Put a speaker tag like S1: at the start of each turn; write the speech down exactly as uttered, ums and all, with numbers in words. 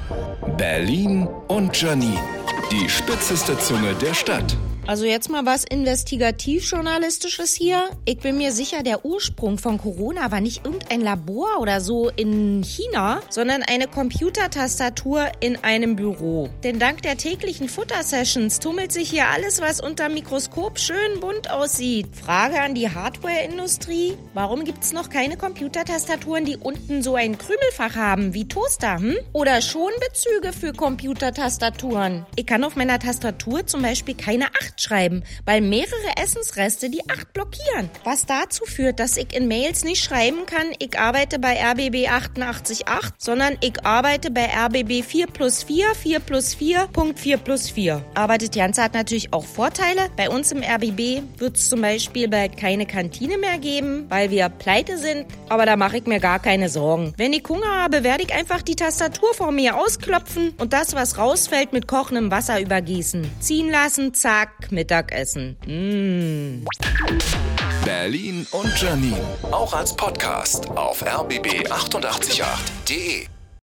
S1: Berlin und Janine, die spitzeste Zunge der Stadt.
S2: Also jetzt mal was Investigativjournalistisches hier. Ich bin mir sicher, der Ursprung von Corona war nicht irgendein Labor oder so in China, sondern eine Computertastatur in einem Büro. Denn dank der täglichen Futter-Sessions tummelt sich hier alles, was unter Mikroskop schön bunt aussieht. Frage an die Hardware-Industrie. Warum gibt's noch keine Computertastaturen, die unten so ein Krümelfach haben, wie Toaster, hm? Oder Schonbezüge für Computertastaturen. Ich kann auf meiner Tastatur zum Beispiel keine acht schreiben, weil mehrere Essensreste die acht blockieren. Was dazu führt, dass ich in Mails nicht schreiben kann, ich arbeite bei R B B achtundachtzig Punkt acht, sondern ich arbeite bei R B B vier plus vier, vier plus vier, Punkt vier plus vier. Aber das Ganze hat natürlich auch Vorteile. Bei uns im R B B wird es zum Beispiel bald keine Kantine mehr geben, weil wir pleite sind. Aber da mache ich mir gar keine Sorgen. Wenn ich Hunger habe, werde ich einfach die Tastatur vor mir ausklopfen und das, was rausfällt, mit kochendem Wasser übergießen. Ziehen lassen, zack, Mittagessen. Mmh.
S1: Berlin und Janine, auch als Podcast auf r b b achtundachtzig Punkt acht punkt de.